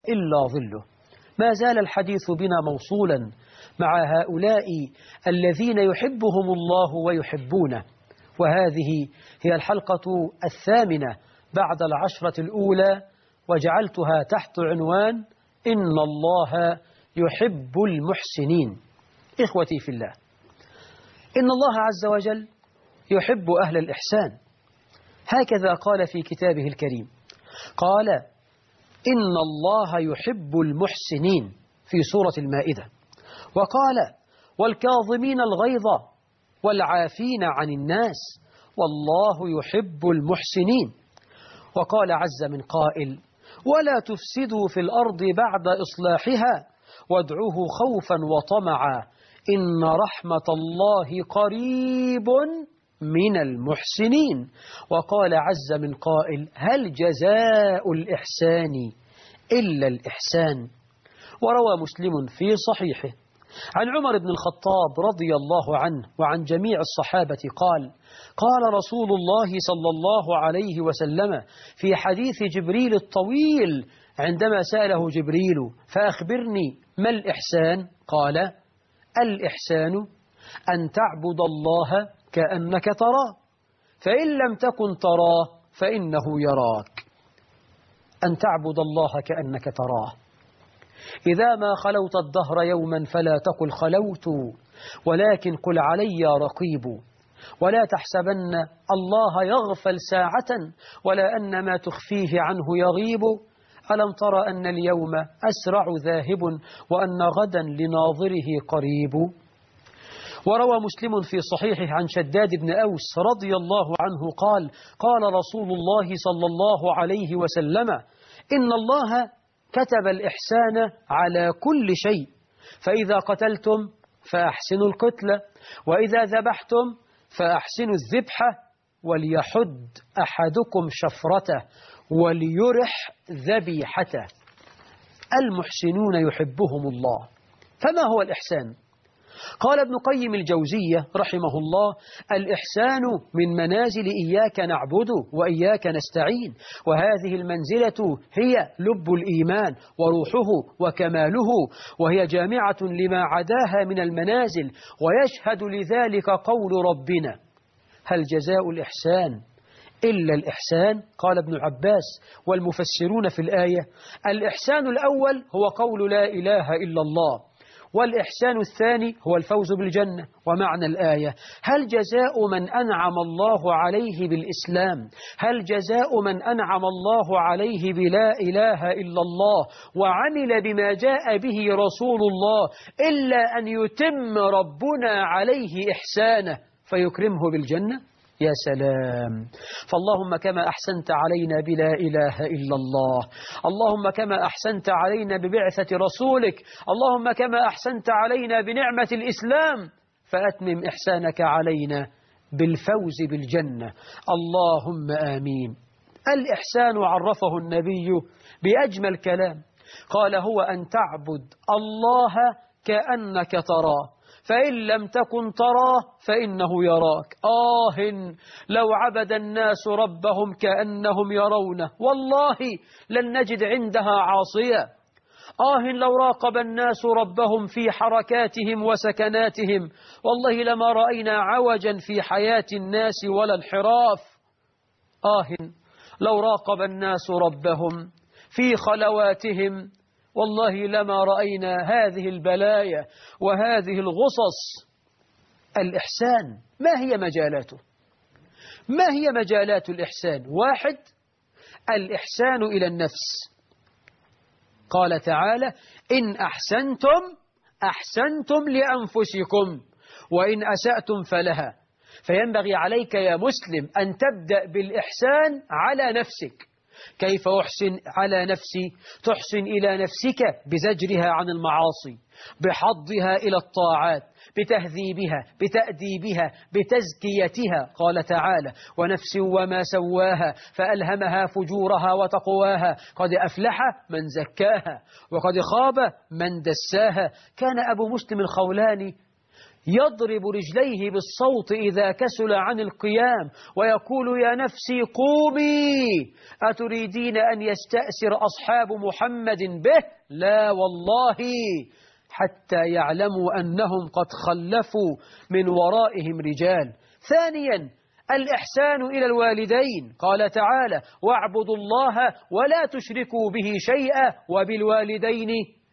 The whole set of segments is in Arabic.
إلا ظله. ما زال الحديث بنا موصولا مع هؤلاء الذين يحبهم الله ويحبونه، وهذه هي الحلقة 8 بعد 10 الأولى، وجعلتها تحت عنوان إن الله يحب المحسنين. إخوتي في الله، إن الله عز وجل يحب أهل الإحسان، هكذا قال في كتابه الكريم، قال إن الله يحب المحسنين في سورة المائدة، وقال والكاظمين الغيظ والعافين عن الناس والله يحب المحسنين، وقال عز من قائل ولا تفسدوا في الأرض بعد إصلاحها وادعوه خوفا وطمعا إن رحمة الله قريب من المحسنين، وقال عز من قائل هل جزاء الإحسان إلا الإحسان. وروى مسلم في صحيحه عن عمر بن الخطاب رضي الله عنه وعن جميع الصحابة قال قال رسول الله صلى الله عليه وسلم في حديث جبريل الطويل عندما سأله جبريل فأخبرني ما الإحسان؟ قال الإحسان أن تعبد الله كأنك تراه فإن لم تكن تراه فإنه يراك. أن تعبد الله كأنك تراه. إذا ما خلوت الدهر يوما فلا تقل خلوت ولكن قل علي رقيب، ولا تحسبن الله يغفل ساعة ولا أن ما تخفيه عنه يغيب. ألم تر أن اليوم أسرع ذاهب وأن غدا لناظره قريب. وروى مسلم في صحيحه عن شداد بن أوس رضي الله عنه قال قال رسول الله صلى الله عليه وسلم إن الله كتب الإحسان على كل شيء، فإذا قتلتم فأحسنوا القتلة وإذا ذبحتم فأحسنوا الذبحة وليحد أحدكم شفرته وليرح ذبيحته. المحسنون يحبهم الله. فما هو الإحسان؟ قال ابن قيم الجوزية رحمه الله الإحسان من منازل إياك نعبد وإياك نستعين، وهذه المنزلة هي لب الإيمان وروحه وكماله، وهي جامعة لما عداها من المنازل، ويشهد لذلك قول ربنا هل جزاء الإحسان إلا الإحسان؟ قال ابن عباس والمفسرون في الآية الإحسان الأول هو قول لا إله إلا الله، والإحسان الثاني هو الفوز بالجنة. ومعنى الآية هل جزاء من أنعم الله عليه بالإسلام، هل جزاء من أنعم الله عليه بلا إله إلا الله وعمل بما جاء به رسول الله إلا أن يتم ربنا عليه إحسانه فيكرمه بالجنة؟ يا سلام. فاللهم كما أحسنت علينا بلا إله إلا الله، اللهم كما أحسنت علينا ببعثة رسولك، اللهم كما أحسنت علينا بنعمة الإسلام فأتمم إحسانك علينا بالفوز بالجنة. اللهم آمين. الإحسان عرفه النبي بأجمل كلام، قال هو أن تعبد الله كأنك تراه فإن لم تكن تراه فإنه يراك. لو عبد الناس ربهم كأنهم يرونه والله لن نجد عندها عاصية. لو راقب الناس ربهم في حركاتهم وسكناتهم والله لما رأينا عوجا في حياة الناس ولا انحراف. لو راقب الناس ربهم في خلواتهم والله لما رأينا هذه البلايا وهذه الغصص. الإحسان ما هي مجالاته؟ ما هي مجالات الإحسان؟ 1 الإحسان إلى النفس. قال تعالى إن أحسنتم لأنفسكم وإن أسأتم فلها. فينبغي عليك يا مسلم أن تبدأ بالإحسان على نفسك. كيف أحسن على نفسي؟ تحسن إلى نفسك بزجرها عن المعاصي، بحضها إلى الطاعات، بتهذيبها، بتأديبها، بتزكيتها. قال تعالى ونفس وما سواها فألهمها فجورها وتقواها قد أفلح من زكاها وقد خاب من دساها. كان أبو مسلم الخولاني يضرب رجليه بالصوت إذا كسل عن القيام ويقول يا نفسي قومي، أتريدين أن يستأسر أصحاب محمد به؟ لا والله، حتى يعلموا أنهم قد خلفوا من ورائهم رجال. ثانيا الإحسان إلى الوالدين، قال تعالى واعبدوا الله ولا تشركوا به شيئا وبالوالدين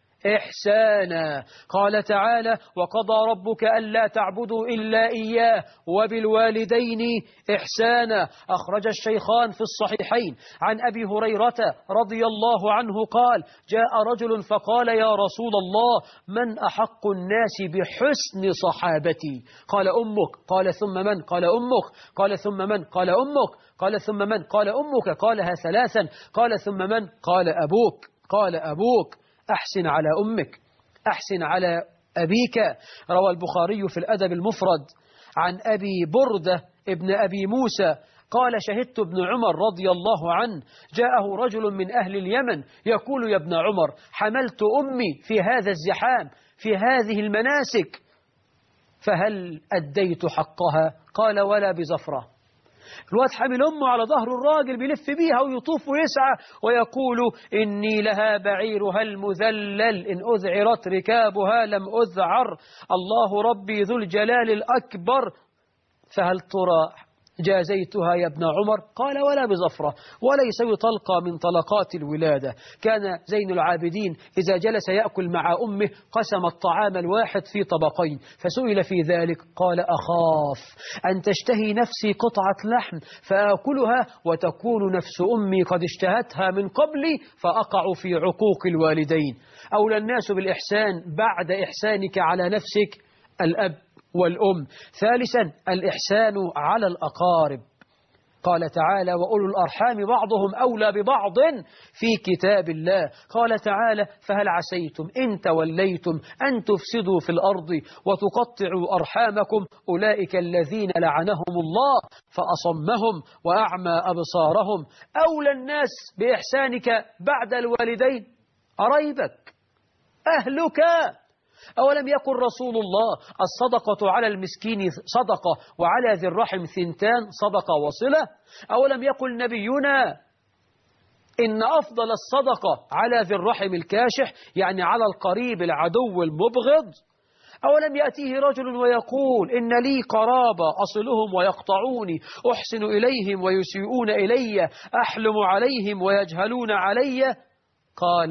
إحسانا. قال تعالى وقضى ربك ألا تعبدوا إلا إياه وبالوالدين إحسانا. أخرج الشيخان في الصحيحين عن أبي هريرة رضي الله عنه قال جاء رجل فقال يا رسول الله من أحق الناس بحسن صحابتي؟ قال أمك. قال ثم من؟ قال أمك. قال ثم من؟ قال أمك. قال ثم من؟ قال أمك. قالها ثلاثا. قال ثم من؟ قال أبوك. قال أبوك. أحسن على أمك، أحسن على أبيك. روى البخاري في الأدب المفرد عن أبي بردة ابن أبي موسى قال شهدت ابن عمر رضي الله عنه جاءه رجل من أهل اليمن يقول يا ابن عمر حملت أمي في هذا الزحام في هذه المناسك فهل أديت حقها؟ قال ولا بزفرة. الواد حامل أمه على ظهر الراجل بيلف بيها ويطوف ويسعى ويقول إني لها بعيرها المذلل إن أذعرت ركابها لم أذعر، الله ربي ذو الجلال الأكبر، فهل ترى جازيتها يا ابن عمر؟ قال ولا بزفرة، وليس يطلقى من طلقات الولادة. كان زين العابدين إذا جلس يأكل مع أمه قسم الطعام الواحد في طبقين، فسئل في ذلك قال أخاف أن تشتهي نفسي قطعة لحم فآكلها وتكون نفس أمي قد اشتهتها من قبلي فأقع في عقوق الوالدين. أولى الناس بالإحسان بعد إحسانك على نفسك الأب والأم. ثالثا الإحسان على الأقارب، قال تعالى وأولو الأرحام بعضهم أولى ببعض في كتاب الله. قال تعالى فهل عسيتم إن توليتم أن تفسدوا في الأرض وتقطعوا أرحامكم أولئك الذين لعنهم الله فأصمهم وأعمى أبصارهم. أولى الناس بإحسانك بعد الوالدين قرايبك أهلك. أولم يقل رسول الله الصدقة على المسكين صدقة وعلى ذي الرحم ثنتان صدقة وصلة؟ أولم يقل نبينا إن أفضل الصدقة على ذي الرحم الكاشح، يعني على القريب العدو المبغض؟ أولم يأتيه رجل ويقول إن لي قرابة أصلهم ويقطعوني أحسن إليهم ويسيئون إلي أحلم عليهم ويجهلون علي؟ قال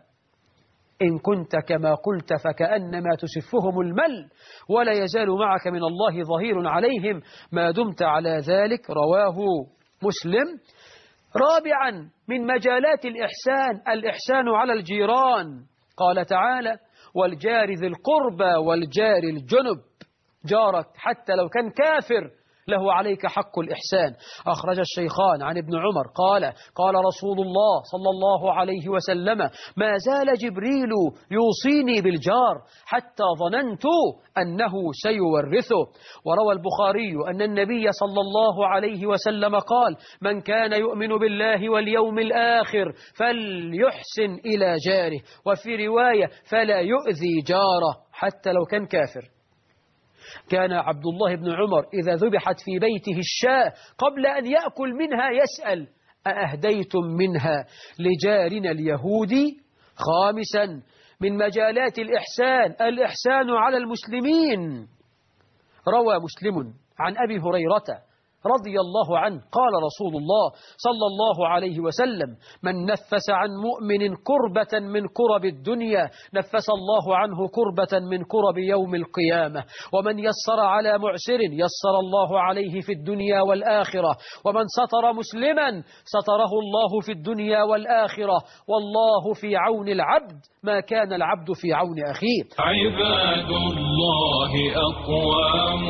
إن كنت كما قلت فكأنما تسفهم المل ولا يزال معك من الله ظهير عليهم ما دمت على ذلك. رواه مسلم. رابعا من مجالات الإحسان الإحسان على الجيران، قال تعالى والجار ذي القربى والجار الجنب، جارك حتى لو كان كافر له عليك حق الإحسان. أخرج الشيخان عن ابن عمر قال رسول الله صلى الله عليه وسلم ما زال جبريل يوصيني بالجار حتى ظننت أنه سيورثه. وروى البخاري أن النبي صلى الله عليه وسلم قال من كان يؤمن بالله واليوم الآخر فليحسن إلى جاره، وفي رواية فلا يؤذي جاره حتى لو كان كافر. كان عبد الله بن عمر إذا ذبحت في بيته الشاة قبل أن يأكل منها يسأل أأهديتم منها لجارنا اليهودي؟ خامسا من مجالات الإحسان الإحسان على المسلمين. روى مسلم عن أبي هريرة رضي الله عنه قال رسول الله صلى الله عليه وسلم من نفس عن مؤمن كربة من كرب الدنيا نفس الله عنه كربة من كرب يوم القيامة، ومن يسر على معسر يسر الله عليه في الدنيا والآخرة، ومن ستر مسلما ستره الله في الدنيا والآخرة، والله في عون العبد ما كان العبد في عون أخيه. عباد الله أقوام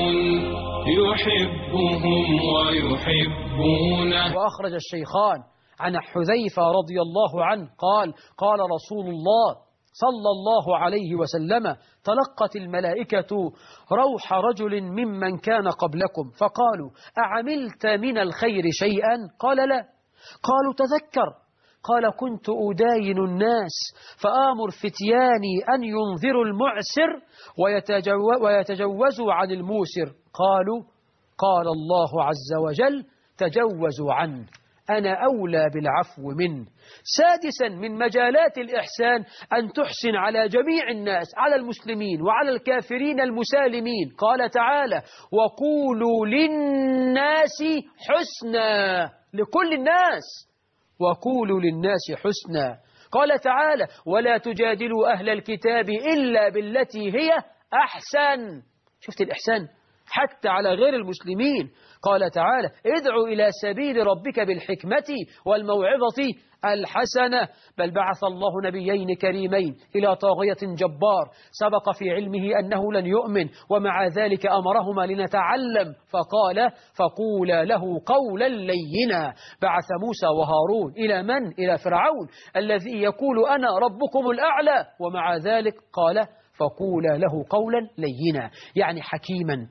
يحبهم ويحبونه. وأخرج الشيخان عن حذيفة رضي الله عنه قال رسول الله صلى الله عليه وسلم تلقت الملائكة روح رجل ممن كان قبلكم فقالوا أعملت من الخير شيئا؟ قال لا. قالوا تذكر. قال كنت أداين الناس فآمر فتياني أن ينذروا المعسر ويتجوزوا عن الموسر. قال الله عز وجل تجوزوا عنه، أنا أولى بالعفو منه. سادسا من مجالات الإحسان أن تحسن على جميع الناس، على المسلمين وعلى الكافرين المسالمين. قال تعالى وقولوا للناس حسنا، لكل الناس، وقولوا للناس حسنا. قال تعالى ولا تجادلوا أهل الكتاب إلا بالتي هي أحسن. شفت الإحسان حتى على غير المسلمين. قال تعالى ادعوا إلى سبيل ربك بالحكمة والموعظة الحسنة. بل بعث الله نبيين كريمين إلى طاغية جبار سبق في علمه أنه لن يؤمن، ومع ذلك أمرهما لنتعلم فقال فقولا له قولا لينا. بعث موسى وهارون إلى من؟ إلى فرعون الذي يقول أنا ربكم الأعلى، ومع ذلك قال فقولا له قولا لينا، يعني حكيما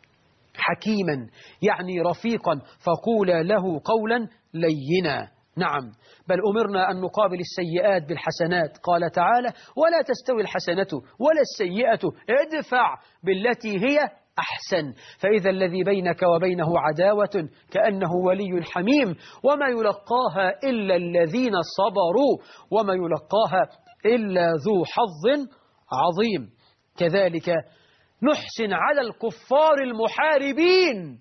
يعني رفيقا، فقولا له قولا لينا. نعم، بل أمرنا أن نقابل السيئات بالحسنات. قال تعالى ولا تستوي الحسنة ولا السيئة ادفع بالتي هي أحسن، فإذا الذي بينك وبينه عداوة كأنه ولي حميم، وما يلقاها إلا الذين صبروا وما يلقاها إلا ذو حظ عظيم. كذلك نحسن على الكفار المحاربين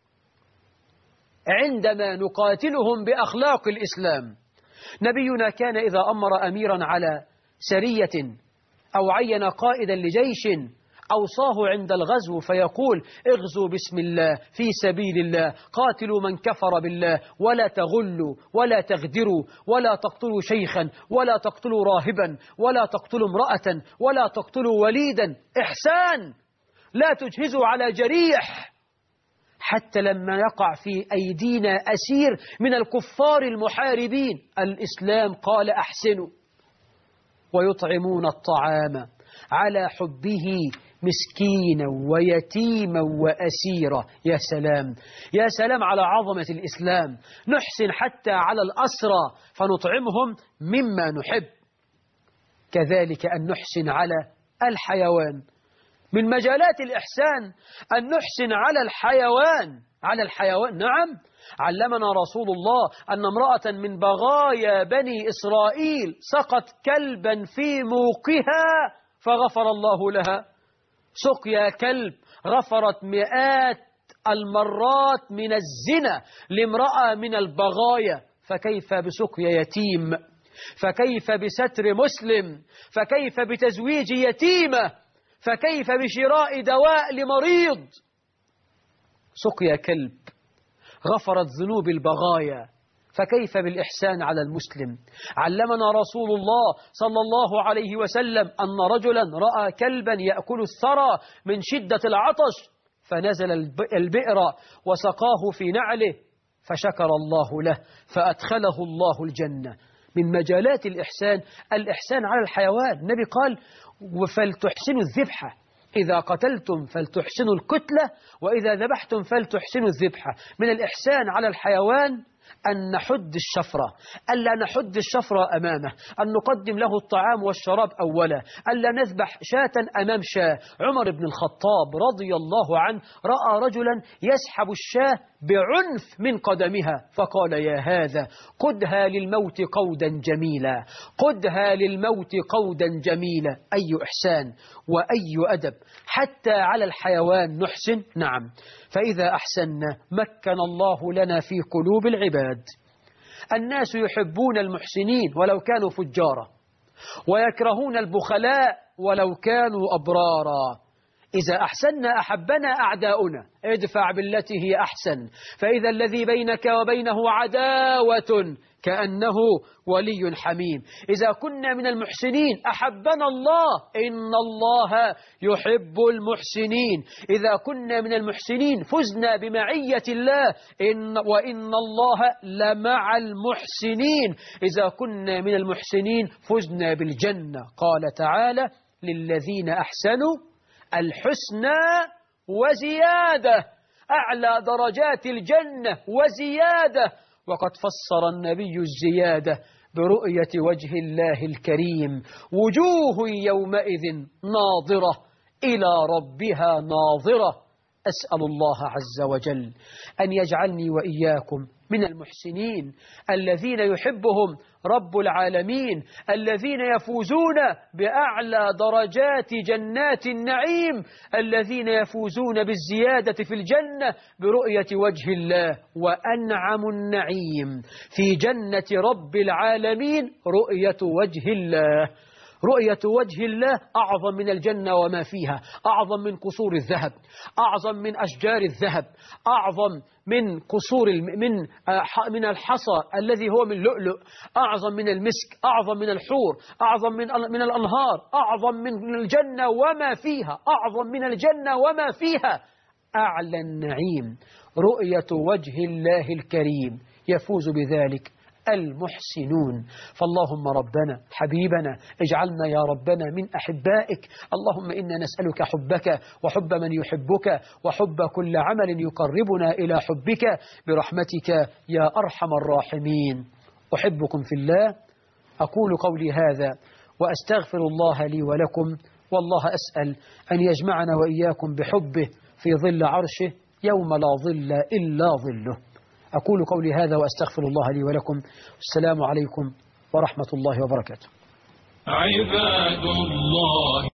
عندما نقاتلهم بأخلاق الإسلام. نبينا كان إذا أمر أميرا على سرية أو عين قائدا لجيش أوصاه عند الغزو فيقول اغزوا بسم الله في سبيل الله، قاتلوا من كفر بالله، ولا تغلوا ولا تغدروا ولا تقتلوا شيخا ولا تقتلوا راهبا ولا تقتلوا امرأة ولا تقتلوا وليدا. إحسان، لا تجهزوا على جريح. حتى لما يقع في أيدينا أسير من الكفار المحاربين الإسلام قال أحسنوا. ويطعمون الطعام على حبه مسكينا ويتيما وأسيرا. يا سلام، يا سلام على عظمة الإسلام. نحسن حتى على الأسرى فنطعمهم مما نحب. كذلك أن نحسن على الحيوان. من مجالات الإحسان أن نحسن على الحيوان. نعم، علمنا رسول الله أن امرأة من بغايا بني إسرائيل سقت كلبا في موقها فغفر الله لها. سقيا كلب غفرت مئات المرات من الزنا لامرأة من البغايا، فكيف بسقيا يتيم؟ فكيف بستر مسلم؟ فكيف بتزويج يتيمة؟ فكيف بشراء دواء لمريض؟ سقيا كلب غفرت ذنوب البغايا، فكيف بالإحسان على المسلم؟ علمنا رسول الله صلى الله عليه وسلم أن رجلا رأى كلبا يأكل الثرى من شدة العطش فنزل البئر وسقاه في نعله فشكر الله له فأدخله الله الجنة. من مجالات الإحسان على الحيوان. النبي قال فلتحسنوا الذبحة، إذا قتلتم فلتحسنوا القتلة، وإذا ذبحتم فلتحسنوا الذبحة. من الإحسان على الحيوان أن نحد الشفرة، ألا نحد الشفرة أمامه، أن نقدم له الطعام والشراب أولا، ألا نذبح شاة أمام شاة. عمر بن الخطاب رضي الله عنه رأى رجلا يسحب الشاة بعنف من قدمها فقال يا هذا قدها للموت قودا جميلا، قدها للموت قودا جميلا. أي إحسان وأي أدب. حتى على الحيوان نحسن. نعم، فإذا أحسننا مكن الله لنا في قلوب العباد. الناس يحبون المحسنين ولو كانوا فجارا، ويكرهون البخلاء ولو كانوا أبرارا. إذا أحسننا أحبنا أعداؤنا. ادفع بالتي هي أحسن، فإذا الذي بينك وبينه عداوة كأنه ولي حميم. إذا كنا من المحسنين أحبنا الله، إن الله يحب المحسنين. إذا كنا من المحسنين فزنا بمعية الله، وإن الله لمع المحسنين. إذا كنا من المحسنين فزنا بالجنة. قال تعالى للذين أحسنوا الحسنى وزيادة، أعلى درجات الجنة وزيادة. وقد فسر النبي الزيادة برؤية وجه الله الكريم. وجوه يومئذ ناظرة إلى ربها ناظرة. أسأل الله عز وجل أن يجعلني وإياكم من المحسنين الذين يحبهم رب العالمين، الذين يفوزون بأعلى درجات جنات النعيم، الذين يفوزون بالزيادة في الجنة برؤية وجه الله. وأنعم النعيم في جنة رب العالمين رؤية وجه الله. رؤية وجه الله أعظم من الجنة وما فيها، أعظم من قصور الذهب، أعظم من أشجار الذهب، أعظم من قصور من الحصى الذي هو من لؤلؤ، أعظم من المسك، أعظم من الحور، أعظم من الأنهار، أعظم من الجنة وما فيها، أعظم من الجنة وما فيها. أعلى النعيم رؤية وجه الله الكريم، يفوز بذلك المحسنون. فاللهم ربنا حبيبنا اجعلنا يا ربنا من أحبائك. اللهم إنا نسألك حبك وحب من يحبك وحب كل عمل يقربنا إلى حبك برحمتك يا أرحم الراحمين. أحبكم في الله. أقول قولي هذا وأستغفر الله لي ولكم، والله أسأل أن يجمعنا وإياكم بحبه في ظل عرشه يوم لا ظل إلا ظله. أقول قولي هذا وأستغفر الله لي ولكم. السلام عليكم ورحمة الله وبركاته. عباد الله